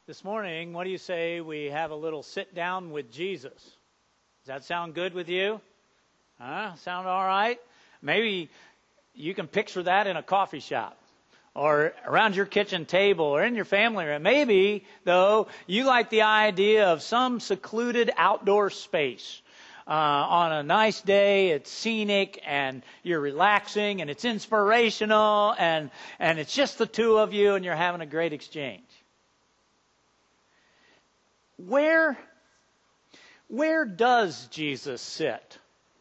This morning, what do you say we have a little sit down with Jesus? Does that sound good with you? Sound all right? Maybe you can picture that in a coffee shop or around your kitchen table or in your family room. Maybe, though, you like the idea of some secluded outdoor space. On a nice day, it's scenic and you're relaxing and it's inspirational and it's just the two of you and you're having a great exchange. Where does Jesus sit?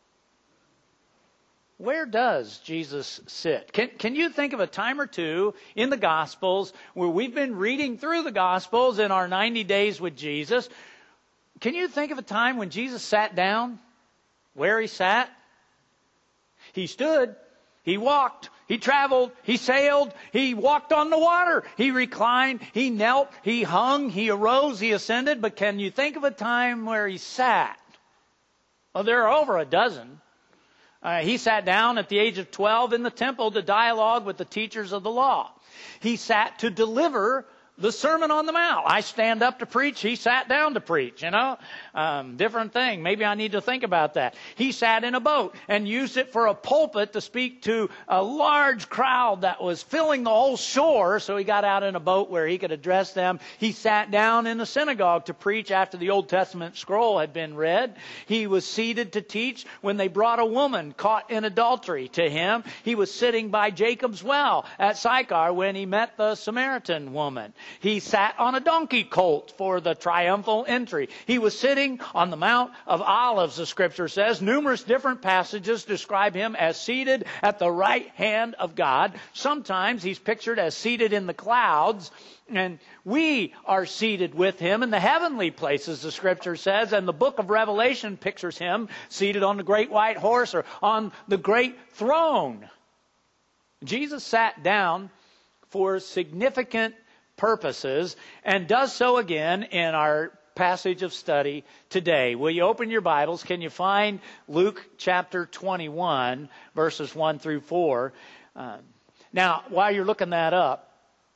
Where does Jesus sit? Can you think of a time or two in the Gospels where we've been reading through the Gospels in our 90 days with Jesus? Can you think of a time when Jesus sat down? Where he sat? He stood. He walked. He traveled. He sailed. He walked on the water. He reclined. He knelt. He hung. He arose. He ascended. But can you think of a time where he sat? Well, there are over a dozen. He sat down at the age of 12 in the temple to dialogue with the teachers of the law. He sat to deliver the Sermon on the Mount. I stand up to preach. He sat down to preach, different thing. Maybe I need to think about that. He sat in a boat and used it for a pulpit to speak to a large crowd that was filling the whole shore. So he got out in a boat where he could address them. He sat down in the synagogue to preach after the Old Testament scroll had been read. He was seated to teach when they brought a woman caught in adultery to him. He was sitting by Jacob's well at Sychar when he met the Samaritan woman. He sat on a donkey colt for the triumphal entry. He was sitting on the Mount of Olives, the Scripture says. Numerous different passages describe him as seated at the right hand of God. Sometimes he's pictured as seated in the clouds. And we are seated with him in the heavenly places, the Scripture says. And the book of Revelation pictures him seated on the great white horse or on the great throne. Jesus sat down for significant purposes and does so again in our passage of study today. Will you open your Bibles? Can you find Luke chapter 21, verses 1 through 4? Now, while you're looking that up,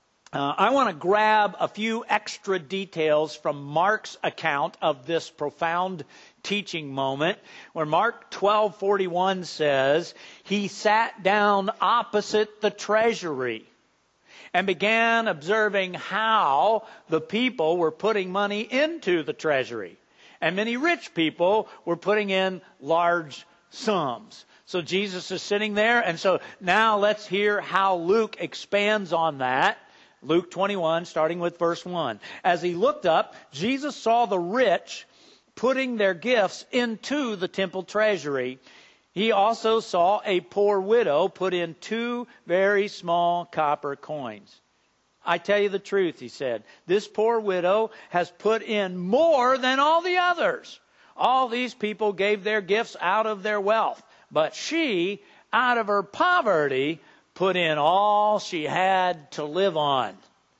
I want to grab a few extra details from Mark's account of this profound teaching moment, where Mark 12:41 says, "He sat down opposite the treasury and began observing how the people were putting money into the treasury. And many rich people were putting in large sums." So Jesus is sitting there, and so now let's hear how Luke expands on that. Luke 21, starting with verse 1. "As he looked up, Jesus saw the rich putting their gifts into the temple treasury. He also saw a poor widow put in 2 very small copper coins. 'I tell you the truth,' he said, 'this poor widow has put in more than all the others. All these people gave their gifts out of their wealth, but she, out of her poverty, put in all she had to live on.'"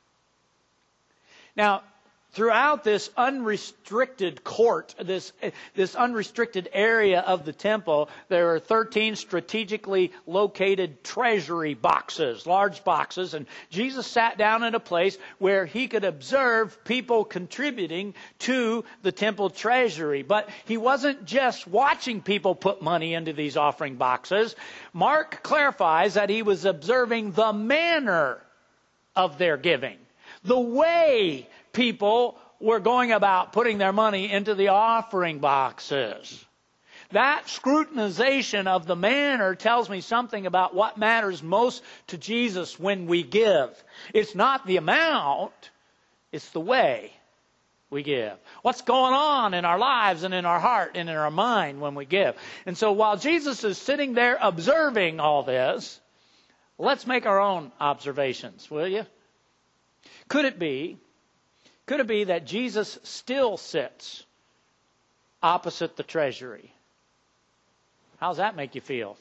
Now, throughout this unrestricted court, this unrestricted area of the temple, there are 13 strategically located treasury boxes, large boxes, and Jesus sat down at a place where he could observe people contributing to the temple treasury. But he wasn't just watching people put money into these offering boxes. Mark clarifies that he was observing the manner of their giving, the way people were going about putting their money into the offering boxes. That scrutinization of the manner tells me something about what matters most to Jesus when we give. It's not the amount, it's the way we give. What's going on in our lives and in our heart and in our mind when we give. And so while Jesus is sitting there observing all this, let's make our own observations, will you? Could it be that Jesus still sits opposite the treasury? How does that make you feel?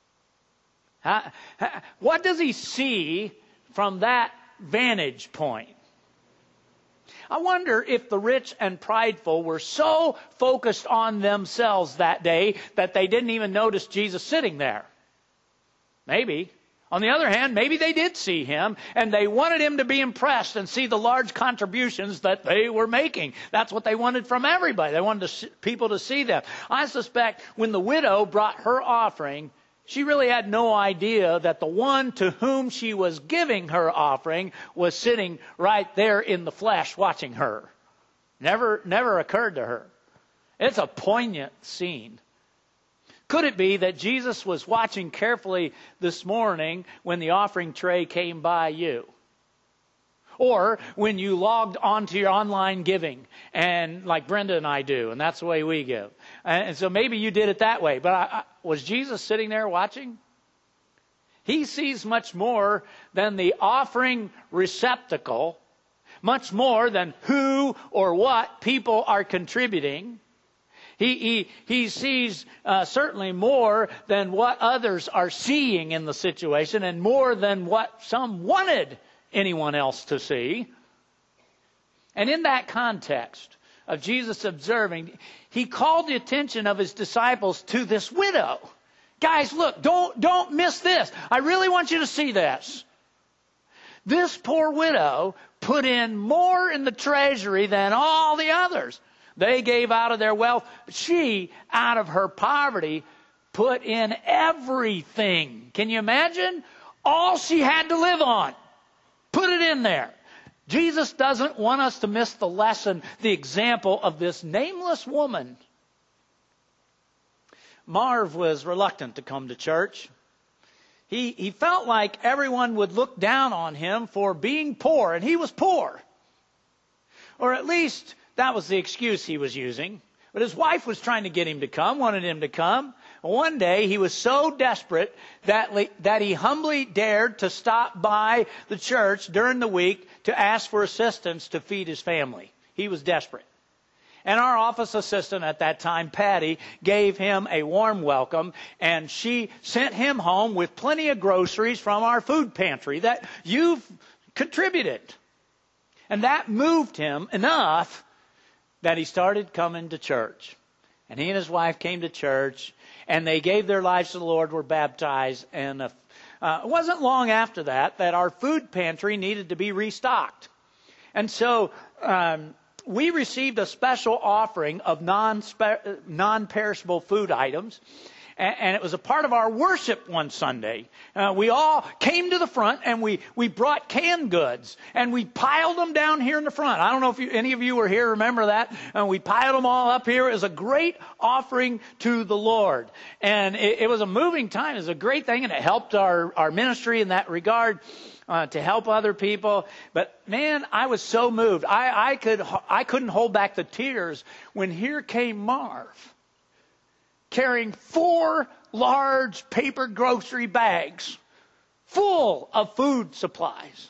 What does he see from that vantage point? I wonder if the rich and prideful were so focused on themselves that day that they didn't even notice Jesus sitting there. Maybe. On the other hand, maybe they did see him, and they wanted him to be impressed and see the large contributions that they were making. That's what they wanted from everybody. They wanted people to see them. I suspect when the widow brought her offering, she really had no idea that the one to whom she was giving her offering was sitting right there in the flesh watching her. Never occurred to her. It's a poignant scene. Could it be that Jesus was watching carefully this morning when the offering tray came by you? Or when you logged onto your online giving, and like Brenda and I do, and that's the way we give. And so maybe you did it that way. But was Jesus sitting there watching? He sees much more than the offering receptacle, much more than who or what people are contributing. He sees certainly more than what others are seeing in the situation, and more than what some wanted anyone else to see. And in that context of Jesus observing, he called the attention of his disciples to this widow. Guys, look, don't miss this. I really want you to see this. This poor widow put in more in the treasury than all the others. They gave out of their wealth. She, out of her poverty, put in everything. Can you imagine? All she had to live on. Put it in there. Jesus doesn't want us to miss the lesson, the example of this nameless woman. Marv was reluctant to come to church. He felt like everyone would look down on him for being poor, and he was poor. Or at least that was the excuse he was using. But his wife was trying to get him to come, wanted him to come. One day he was so desperate that he humbly dared to stop by the church during the week to ask for assistance to feed his family. He was desperate. And our office assistant at that time, Patty, gave him a warm welcome, and she sent him home with plenty of groceries from our food pantry that you've contributed. And that moved him enough that he started coming to church. And he and his wife came to church, and they gave their lives to the Lord, were baptized. And it wasn't long after that our food pantry needed to be restocked. And so we received a special offering of non-perishable food items. And it was a part of our worship one Sunday. We all came to the front, and we brought canned goods, and we piled them down here in the front. I don't know if any of you were here, remember that? And we piled them all up here. It was a great offering to the Lord. And it was a moving time. It was a great thing, and it helped our ministry in that regard. To help other people. But man, I was so moved. I couldn't hold back the tears when here came Marv, carrying 4 large paper grocery bags full of food supplies.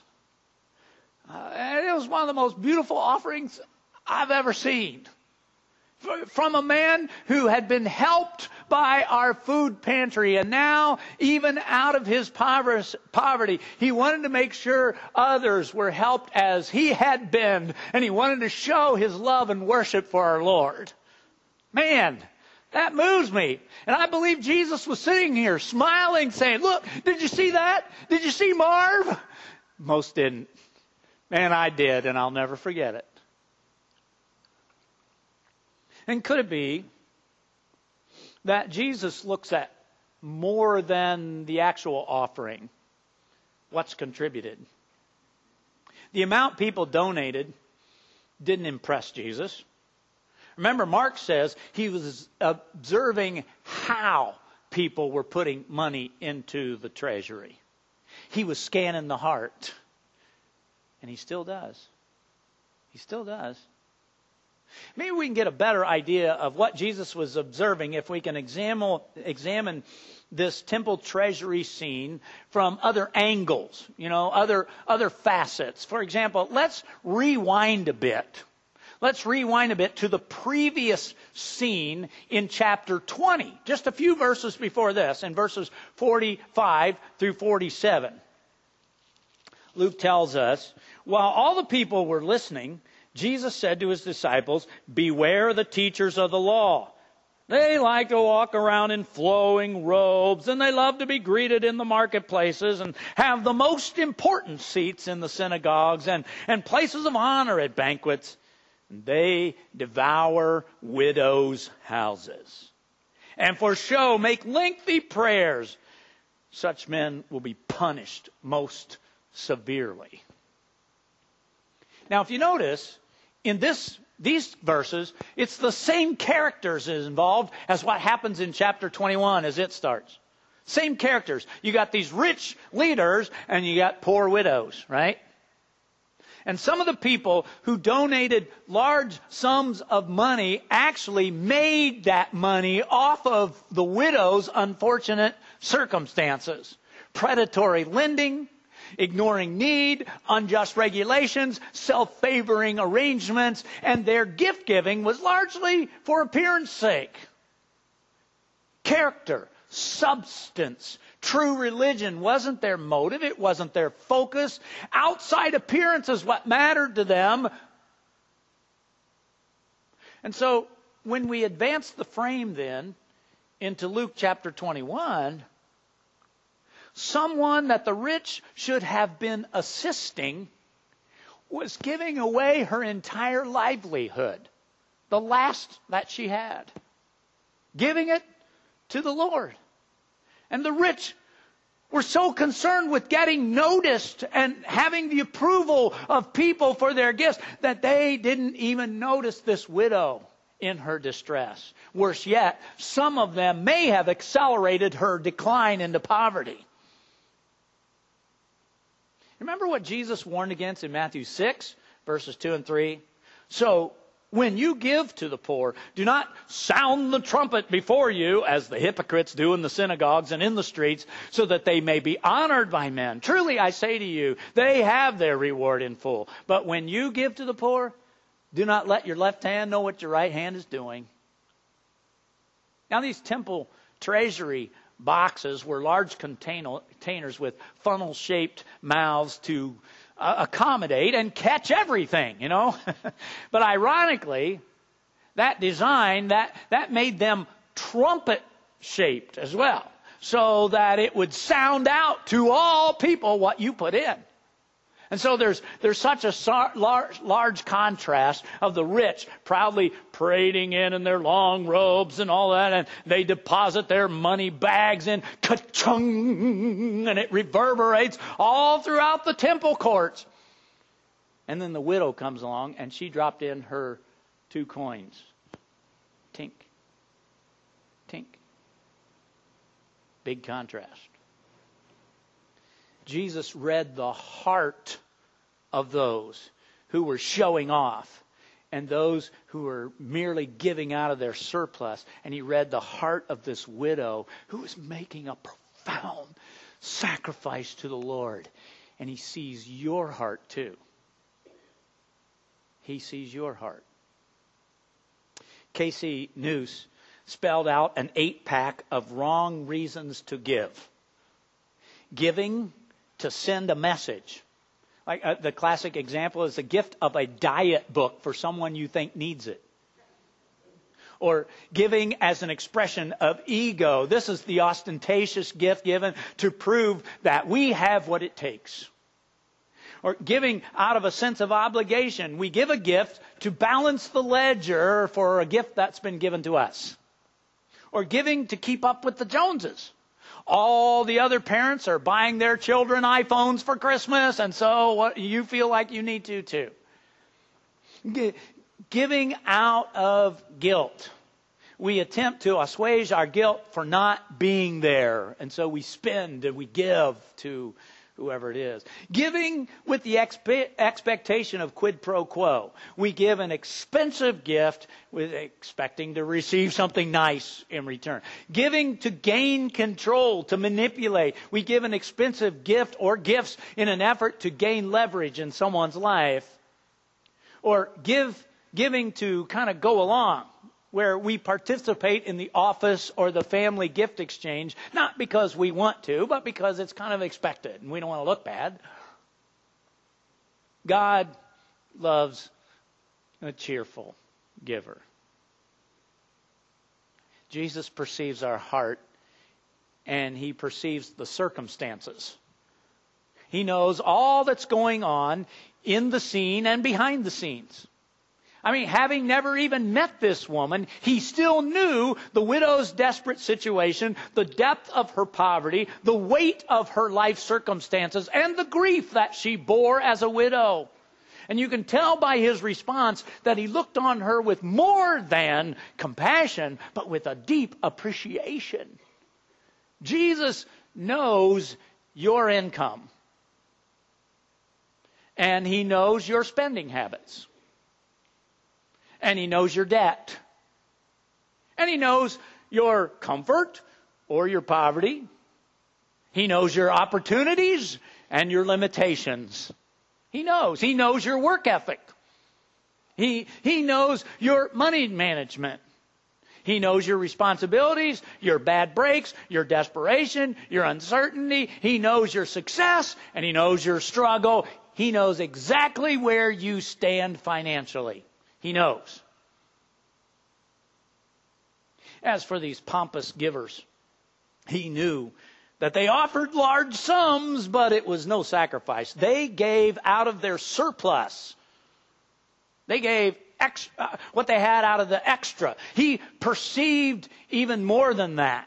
And it was one of the most beautiful offerings I've ever seen. From a man who had been helped by our food pantry, and now, even out of his poverty, he wanted to make sure others were helped as he had been, and he wanted to show his love and worship for our Lord. Man, that moves me. And I believe Jesus was sitting here smiling, saying, look, did you see that? Did you see Marv? Most didn't. Man, I did, and I'll never forget it. And could it be that Jesus looks at more than the actual offering, what's contributed? The amount people donated didn't impress Jesus. Remember, Mark says he was observing how people were putting money into the treasury. He was scanning the heart. And he still does. He still does. Maybe we can get a better idea of what Jesus was observing if we can examine this temple treasury scene from other angles, other facets. For example, let's rewind a bit. Let's rewind a bit to the previous scene in chapter 20, just a few verses before this, in verses 45 through 47. Luke tells us, while all the people were listening, Jesus said to his disciples, beware the teachers of the law. They like to walk around in flowing robes, and they love to be greeted in the marketplaces and have the most important seats in the synagogues and places of honor at banquets. They devour widows' houses, and for show make lengthy prayers. Such men will be punished most severely. Now, if you notice, in these verses, it's the same characters involved as what happens in chapter 21 as it starts. Same characters. You got these rich leaders and you got poor widows, right? And some of the people who donated large sums of money actually made that money off of the widow's unfortunate circumstances. Predatory lending, ignoring need, unjust regulations, self-favoring arrangements, and their gift-giving was largely for appearance sake. Character, substance, true religion wasn't their motive. It wasn't their focus. Outside appearance is what mattered to them. And so when we advance the frame then into Luke chapter 21, someone that the rich should have been assisting was giving away her entire livelihood, the last that she had, giving it to the Lord. And the rich were so concerned with getting noticed and having the approval of people for their gifts that they didn't even notice this widow in her distress. Worse yet, some of them may have accelerated her decline into poverty. Remember what Jesus warned against in Matthew 6, verses 2 and 3? So, when you give to the poor, do not sound the trumpet before you, as the hypocrites do in the synagogues and in the streets, so that they may be honored by men. Truly, I say to you, they have their reward in full. But when you give to the poor, do not let your left hand know what your right hand is doing. Now, these temple treasury boxes were large containers with funnel-shaped mouths to accommodate and catch everything, you know. But ironically, that design, that made them trumpet-shaped as well, so that it would sound out to all people what you put in. And so there's such a large contrast of the rich proudly parading in their long robes and all that, and they deposit their money bags in, ka-chung, and it reverberates all throughout the temple courts. And then the widow comes along, and she dropped in her 2 coins. Tink. Tink. Big contrast. Jesus read the heart of those who were showing off and those who were merely giving out of their surplus. And he read the heart of this widow who was making a profound sacrifice to the Lord. And he sees your heart too. He sees your heart. Casey Noose spelled out an 8-pack of wrong reasons to give. Giving to send a message. Like the classic example is the gift of a diet book for someone you think needs it. Or giving as an expression of ego. This is the ostentatious gift given to prove that we have what it takes. Or giving out of a sense of obligation. We give a gift to balance the ledger for a gift that's been given to us. Or giving to keep up with the Joneses. All the other parents are buying their children iPhones for Christmas, and so you feel like you need to too. Giving out of guilt. We attempt to assuage our guilt for not being there, and so we spend and we give to whoever it is. Giving with the expectation of quid pro quo. We give an expensive gift with expecting to receive something nice in return. Giving to gain control, to manipulate. We give an expensive gift or gifts in an effort to gain leverage in someone's life. Or giving to kind of go along, where we participate in the office or the family gift exchange, not because we want to, but because it's kind of expected and we don't want to look bad. God loves a cheerful giver. Jesus perceives our heart, and he perceives the circumstances. He knows all that's going on in the scene and behind the scenes. I mean, having never even met this woman, he still knew the widow's desperate situation, the depth of her poverty, the weight of her life circumstances, and the grief that she bore as a widow. And you can tell by his response that he looked on her with more than compassion, but with a deep appreciation. Jesus knows your income. And he knows your spending habits. And he knows your debt. And he knows your comfort or your poverty. He knows your opportunities and your limitations. He knows. He knows your work ethic. He knows your money management. He knows your responsibilities, your bad breaks, your desperation, your uncertainty. He knows your success and he knows your struggle. He knows exactly where you stand financially. He knows. As for these pompous givers, he knew that they offered large sums, but it was no sacrifice. They gave out of their surplus. They gave what they had out of the extra. He perceived even more than that.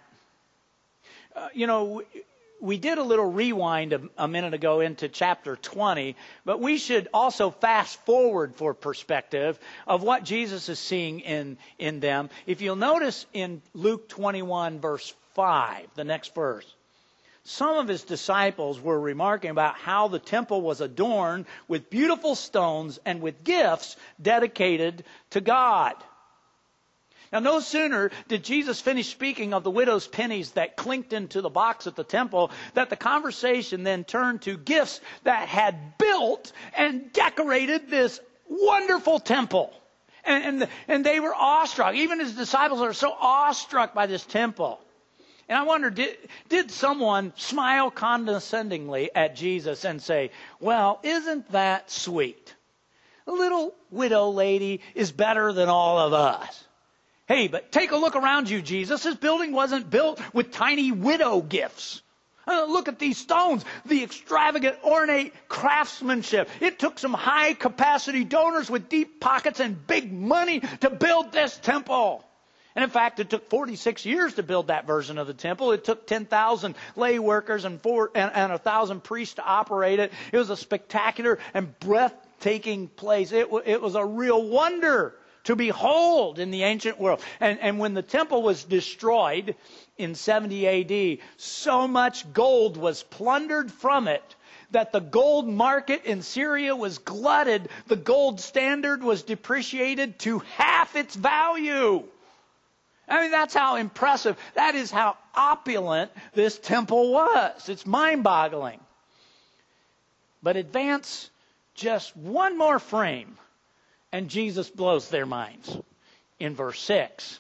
We did a little rewind a minute ago into chapter 20, but we should also fast forward for perspective of what Jesus is seeing in them. If you'll notice in Luke 21 verse 5, the next verse, some of his disciples were remarking about how the temple was adorned with beautiful stones and with gifts dedicated to God. Now, no sooner did Jesus finish speaking of the widow's pennies that clinked into the box at the temple, that the conversation then turned to gifts that had built and decorated this wonderful temple. And they were awestruck. Even his disciples are so awestruck by this temple. And I wonder, did someone smile condescendingly at Jesus and say, well, isn't that sweet? The little widow lady is better than all of us. Hey, but take a look around you, Jesus. This building wasn't built with tiny widow gifts. Look at these stones, the extravagant, ornate craftsmanship. It took some high-capacity donors with deep pockets and big money to build this temple. And in fact, it took 46 years to build that version of the temple. It took 10,000 lay workers and 1,000 priests to operate it. It was a spectacular and breathtaking place. It was a real wonder to behold in the ancient world. And when the temple was destroyed in 70 A.D., so much gold was plundered from it that the gold market in Syria was glutted. The gold standard was depreciated to half its value. I mean, that's how impressive, that is how opulent this temple was. It's mind-boggling. But advance just one more frame, and Jesus blows their minds in verse 6.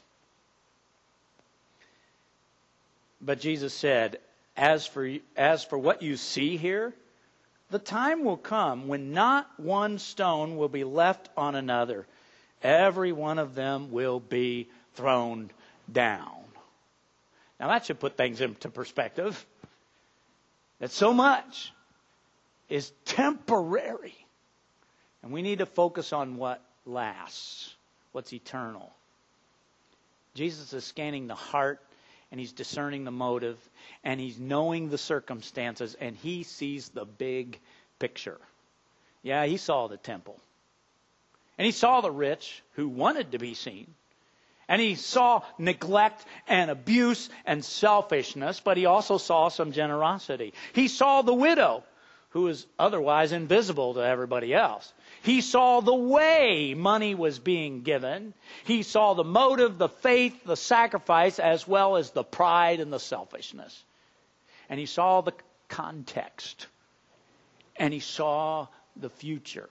But Jesus said, as for what you see here, the time will come when not one stone will be left on another. Every one of them will be thrown down. Now that should put things into perspective. That so much is temporary. And we need to focus on what lasts, what's eternal. Jesus is scanning the heart, and he's discerning the motive, and he's knowing the circumstances, and he sees the big picture. Yeah, he saw the temple. And he saw the rich who wanted to be seen. And he saw neglect and abuse and selfishness, but he also saw some generosity. He saw the widow, who is otherwise invisible to everybody else. He saw the way money was being given. He saw the motive, the faith, the sacrifice, as well as the pride and the selfishness. And he saw the context. And he saw the future.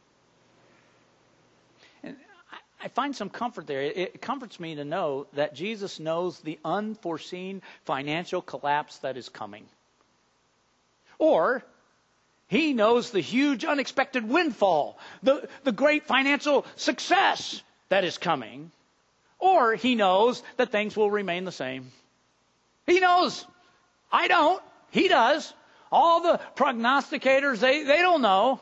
And I find some comfort there. It comforts me to know that Jesus knows the unforeseen financial collapse that is coming. Or he knows the huge unexpected windfall, the great financial success that is coming. Or he knows that things will remain the same. He knows. I don't. He does. All the prognosticators, they don't know.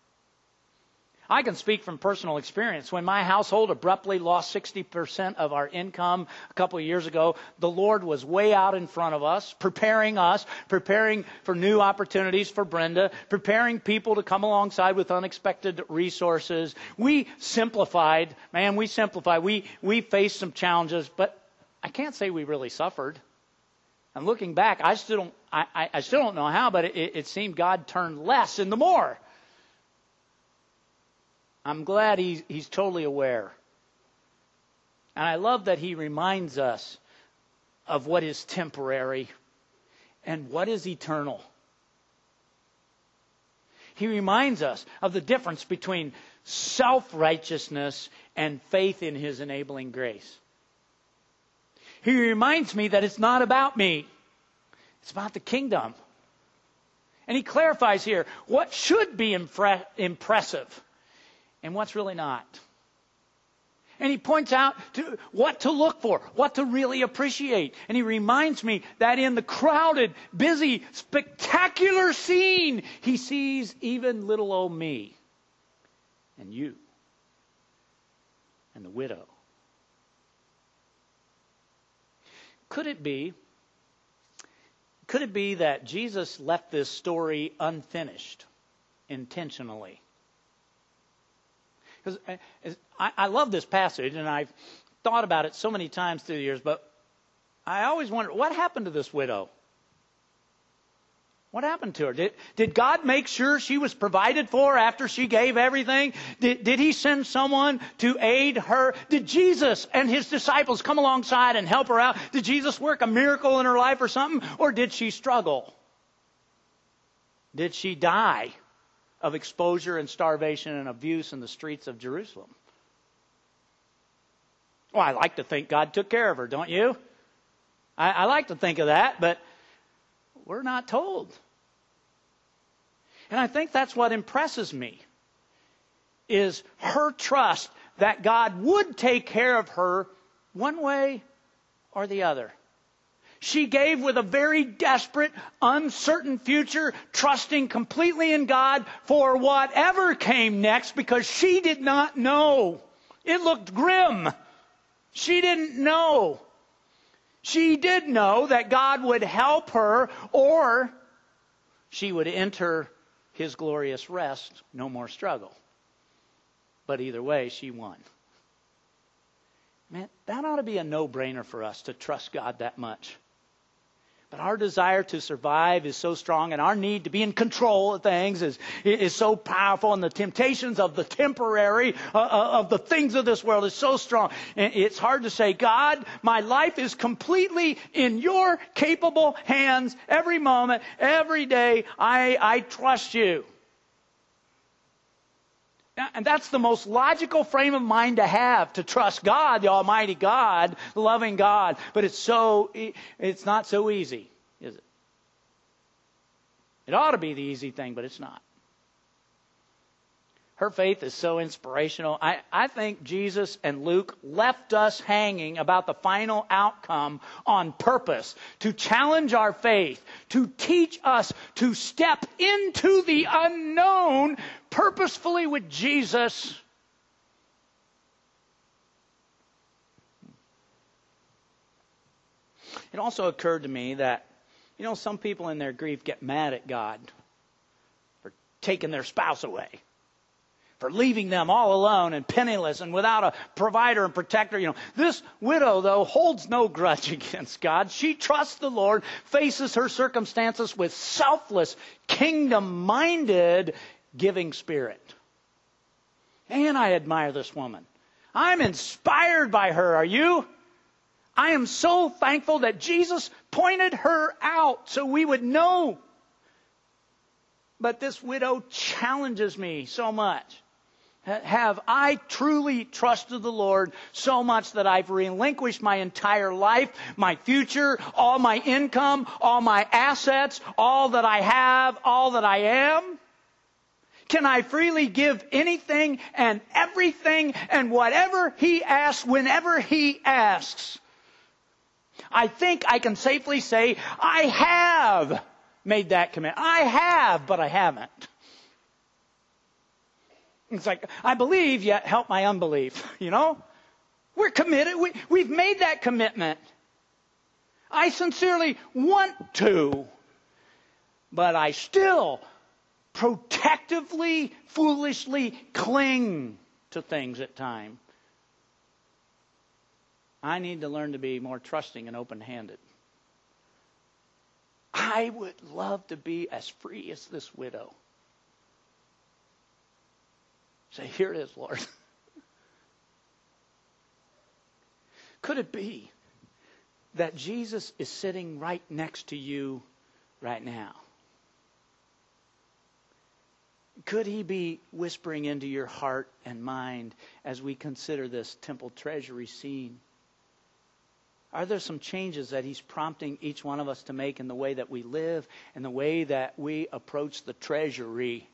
I can speak from personal experience. When my household abruptly lost 60% of our income a couple of years ago, the Lord was way out in front of us, preparing for new opportunities for Brenda, preparing people to come alongside with unexpected resources. We simplified. We faced some challenges, but I can't say we really suffered. And looking back, I still don't know how, but it seemed God turned less into more. I'm glad he's totally aware. And I love that he reminds us of what is temporary and what is eternal. He reminds us of the difference between self-righteousness and faith in his enabling grace. He reminds me that it's not about me. It's about the kingdom. And he clarifies here what should be impressive and what's really not. And he points out what to look for, what to really appreciate. And he reminds me that in the crowded, busy, spectacular scene, he sees even little old me and you and the widow. Could it be that Jesus left this story unfinished intentionally? Because I love this passage, and I've thought about it so many times through the years, but I always wonder, what happened to this widow? What happened to her? Did God make sure she was provided for after she gave everything? Did he send someone to aid her? Did Jesus and his disciples come alongside and help her out? Did Jesus work a miracle in her life or something? Or did she struggle? Did she die of exposure and starvation and abuse in the streets of Jerusalem? Well, I like to think God took care of her, don't you? I like to think of that, but we're not told. And I think that's what impresses me, is her trust that God would take care of her one way or the other. She gave with a very desperate, uncertain future, trusting completely in God for whatever came next, because she did not know. It looked grim. She didn't know. She did know that God would help her, or she would enter his glorious rest, no more struggle. But either way, she won. Man, that ought to be a no-brainer for us, to trust God that much. But our desire to survive is so strong, and our need to be in control of things is so powerful, and the temptations of the temporary, of the things of this world is so strong. And it's hard to say, God, my life is completely in your capable hands every moment, every day. I trust you. And that's the most logical frame of mind to have, to trust God, the Almighty God, the loving God. But it's not so easy, is it? It ought to be the easy thing, but it's not. Her faith is so inspirational. I think Jesus and Luke left us hanging about the final outcome on purpose, to challenge our faith, to teach us to step into the unknown purposefully with Jesus. It also occurred to me that, some people in their grief get mad at God for taking their spouse away, for leaving them all alone and penniless and without a provider and protector. This widow, though, holds no grudge against God. She trusts the Lord, faces her circumstances with selfless, kingdom-minded, giving spirit. And I admire this woman. I'm inspired by her. Are you? I am so thankful that Jesus pointed her out so we would know. But this widow challenges me so much. Have I truly trusted the Lord so much that I've relinquished my entire life, my future, all my income, all my assets, all that I have, all that I am? Can I freely give anything and everything and whatever He asks whenever He asks? I think I can safely say I have made that commitment. I have, but I haven't. It's like, I believe, yet help my unbelief, you know? We're committed. We've made that commitment. I sincerely want to, but I still protectively, foolishly cling to things at times. I need to learn to be more trusting and open-handed. I would love to be as free as this widow. Say, here it is, Lord. Could it be that Jesus is sitting right next to you right now? Could He be whispering into your heart and mind as we consider this temple treasury scene? Are there some changes that He's prompting each one of us to make in the way that we live and the way that we approach the treasury?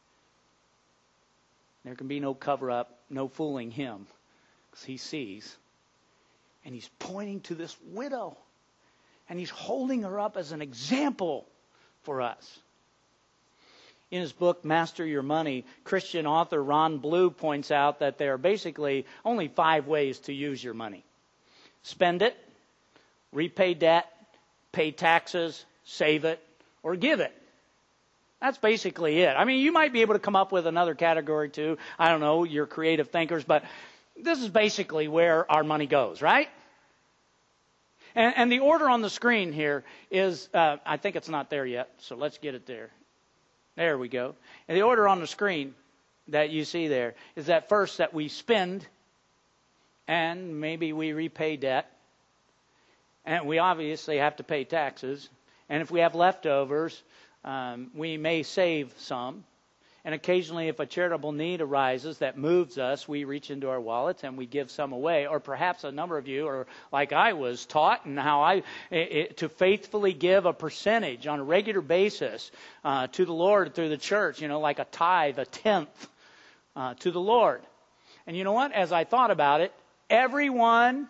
There can be no cover-up, no fooling Him, because He sees. And He's pointing to this widow, and He's holding her up as an example for us. In his book, Master Your Money, Christian author Ron Blue points out that there are basically only 5 ways to use your money. Spend it, repay debt, pay taxes, save it, or give it. That's basically it. I mean, you might be able to come up with another category too. I don't know, you're creative thinkers, but this is basically where our money goes, right? And the order on the screen here is, I think it's not there yet, so let's get it there. There we go. And the order on the screen that you see there is that first that we spend, and maybe we repay debt, and we obviously have to pay taxes, and if we have leftovers, we may save some. And occasionally, if a charitable need arises that moves us, we reach into our wallets and we give some away. Or perhaps a number of you are like I was taught, and how to faithfully give a percentage on a regular basis to the Lord through the church, like a tithe, a tenth to the Lord. And you know what? As I thought about it, everyone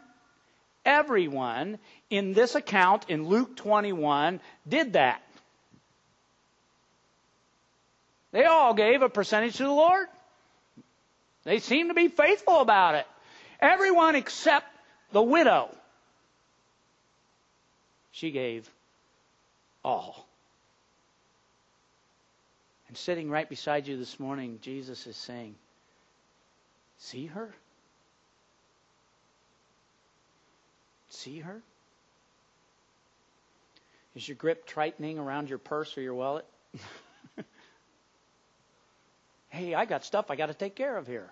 in this account in Luke 21 did that. They all gave a percentage to the Lord. They seemed to be faithful about it. Everyone except the widow. She gave all. And sitting right beside you this morning, Jesus is saying, see her? See her? Is your grip tightening around your purse or your wallet? Hey, I got stuff I got to take care of here.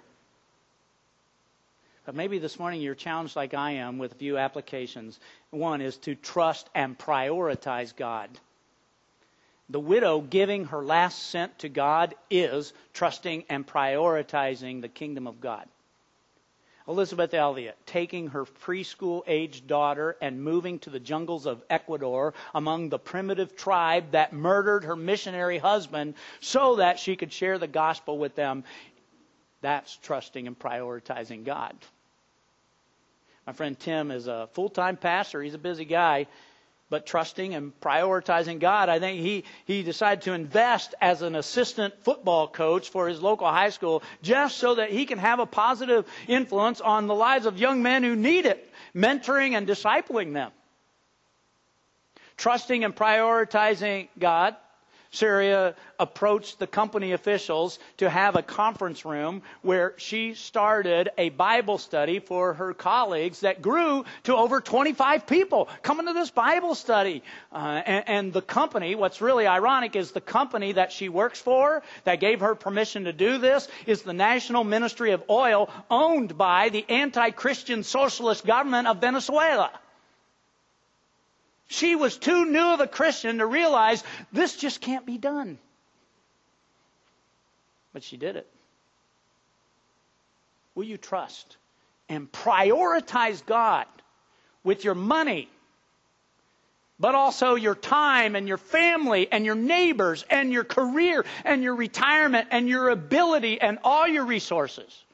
But maybe this morning you're challenged like I am with a few applications. One is to trust and prioritize God. The widow giving her last cent to God is trusting and prioritizing the kingdom of God. Elizabeth Elliot, taking her preschool-aged daughter and moving to the jungles of Ecuador among the primitive tribe that murdered her missionary husband so that she could share the gospel with them. That's trusting and prioritizing God. My friend Tim is a full-time pastor. He's a busy guy. But trusting and prioritizing God, I think he decided to invest as an assistant football coach for his local high school just so that he can have a positive influence on the lives of young men who need it, mentoring and discipling them. Trusting and prioritizing God, Syria approached the company officials to have a conference room where she started a Bible study for her colleagues that grew to over 25 people coming to this Bible study. And the company, what's really ironic is the company that she works for that gave her permission to do this is the National Ministry of Oil, owned by the anti-Christian socialist government of Venezuela. She was too new of a Christian to realize this just can't be done. But she did it. Will you trust and prioritize God with your money but also your time and your family and your neighbors and your career and your retirement and your ability and all your resources.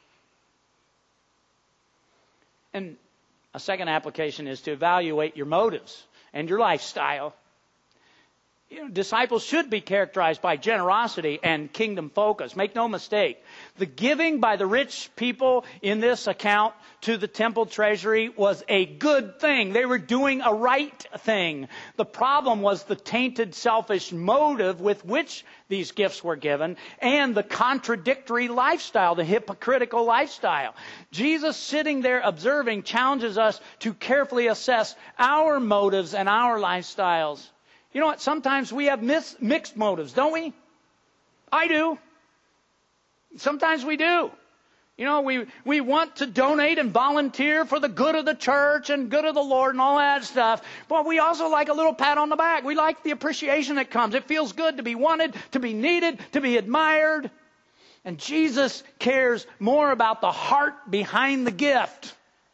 And a second application is to evaluate your motives and your lifestyle. Disciples should be characterized by generosity and kingdom focus. Make no mistake. The giving by the rich people in this account to the temple treasury was a good thing. They were doing a right thing. The problem was the tainted, selfish motive with which these gifts were given and the contradictory lifestyle, the hypocritical lifestyle. Jesus, sitting there observing, challenges us to carefully assess our motives and our lifestyles. You know what? Sometimes we have mixed motives, don't we? I do. Sometimes we do. We want to donate and volunteer for the good of the church and good of the Lord and all that stuff. But we also like a little pat on the back. We like the appreciation that comes. It feels good to be wanted, to be needed, to be admired. And Jesus cares more about the heart behind the gift.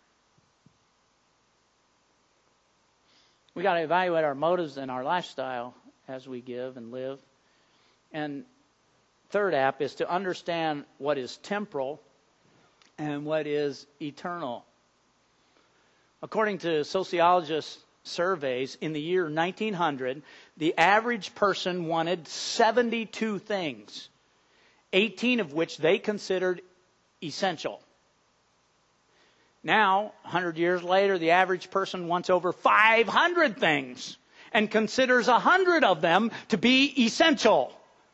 We got to evaluate our motives and our lifestyle as we give and live. And third app is to understand what is temporal and what is eternal. According to sociologists' surveys, in the year 1900, the average person wanted 72 things, 18 of which they considered essential. Now, 100 years later, the average person wants over 500 things and considers 100 of them to be essential.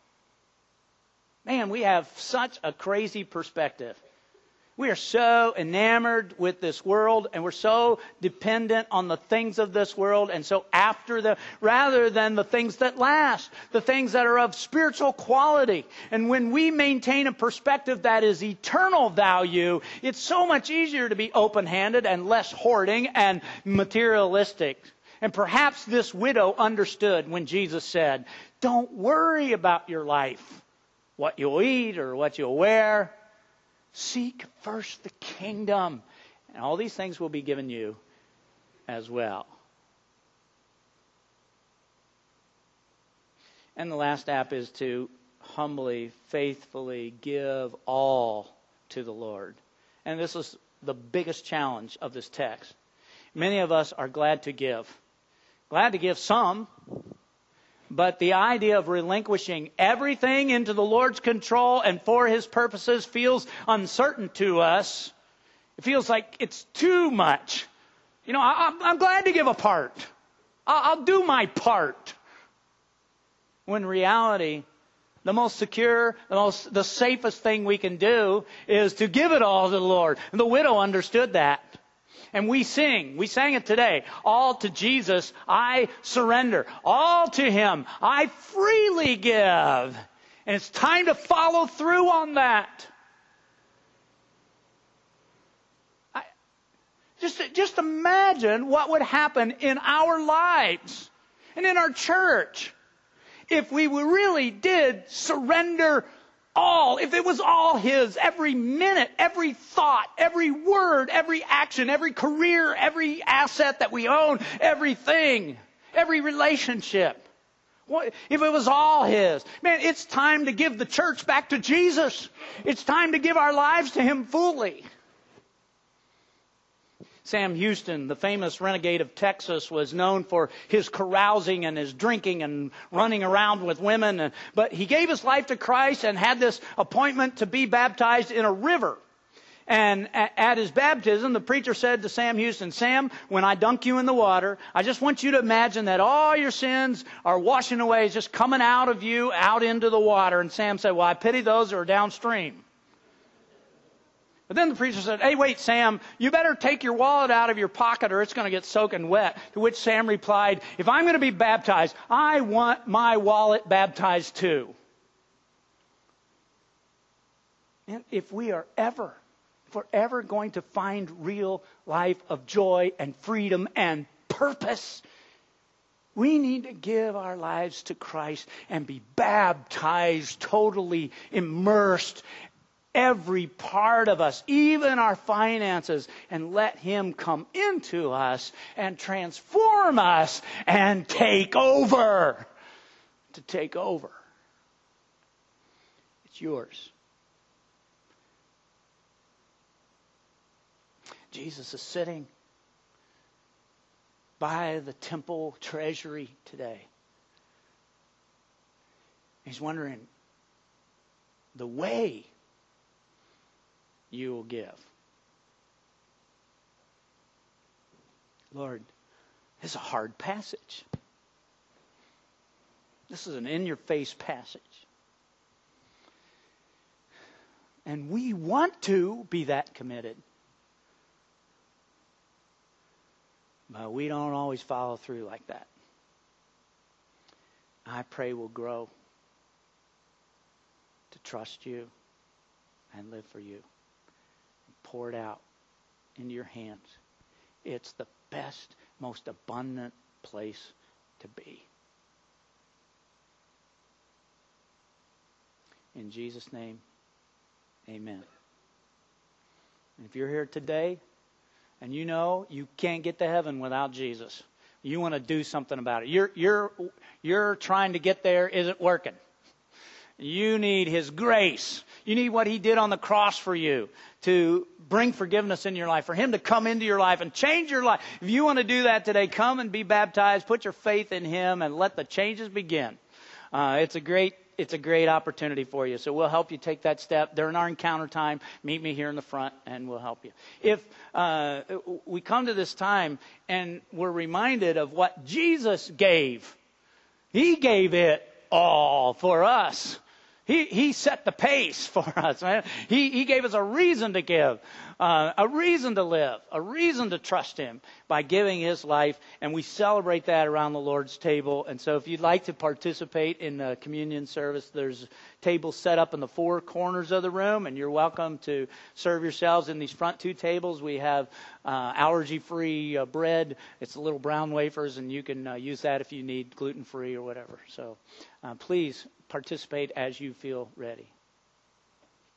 Man, we have such a crazy perspective. We are so enamored with this world, and we're so dependent on the things of this world, and so rather than the things that last, the things that are of spiritual quality. And when we maintain a perspective that is eternal value, it's so much easier to be open-handed and less hoarding and materialistic. And perhaps this widow understood when Jesus said, "Don't worry about your life, what you'll eat or what you'll wear. Seek first the kingdom, and all these things will be given you as well." And the last app is to humbly, faithfully give all to the Lord. And this is the biggest challenge of this text. Many of us are glad to give some. But the idea of relinquishing everything into the Lord's control and for His purposes feels uncertain to us. It feels like it's too much. I'm glad to give a part. I'll do my part. When in reality, the most secure, the safest thing we can do is to give it all to the Lord. And the widow understood that. And we sang it today. All to Jesus I surrender. All to Him I freely give. And it's time to follow through on that. Just imagine what would happen in our lives and in our church if we really did surrender all, if it was all His, every minute, every thought, every word, every action, every career, every asset that we own, everything, every relationship. If it was all His. Man, it's time to give the church back to Jesus. It's time to give our lives to Him fully. Sam Houston, the famous renegade of Texas, was known for his carousing and his drinking and running around with women. But he gave his life to Christ and had this appointment to be baptized in a river. And at his baptism, the preacher said to Sam Houston, "Sam, when I dunk you in the water, I just want you to imagine that all your sins are washing away, just coming out of you, out into the water." And Sam said, "Well, I pity those who are downstream." But then the preacher said, "Hey, wait, Sam, you better take your wallet out of your pocket or it's going to get soaking wet." To which Sam replied, "If I'm going to be baptized, I want my wallet baptized too." And if we're ever going to find real life of joy and freedom and purpose, we need to give our lives to Christ and be baptized, totally immersed, every part of us, even our finances, and let Him come into us and transform us and take over. To take over. It's yours. Jesus is sitting by the temple treasury today. He's wondering the way you will give. Lord, this is a hard passage. This is an in-your-face passage. And we want to be that committed. But we don't always follow through like that. I pray we'll grow to trust you and live for you. Pour it out into your hands. It's the best, most abundant place to be. In Jesus' name, amen. And if you're here today and you know you can't get to heaven without Jesus, you want to do something about it. You're trying to get there, isn't working. You need His grace. You need what He did on the cross for you to bring forgiveness in your life, for Him to come into your life and change your life. If you want to do that today, come and be baptized. Put your faith in Him and let the changes begin. It's a great opportunity for you. So we'll help you take that step. During our encounter time, meet me here in the front and we'll help you. If we come to this time and we're reminded of what Jesus gave, He gave it all for us. He set the pace for us, man. He gave us a reason to give, a reason to live, a reason to trust Him by giving His life. And we celebrate that around the Lord's table. And so if you'd like to participate in the communion service, there's tables set up in the four corners of the room. And you're welcome to serve yourselves in these front two tables. We have allergy-free bread. It's little brown wafers, and you can use that if you need gluten-free or whatever. So please participate as you feel ready.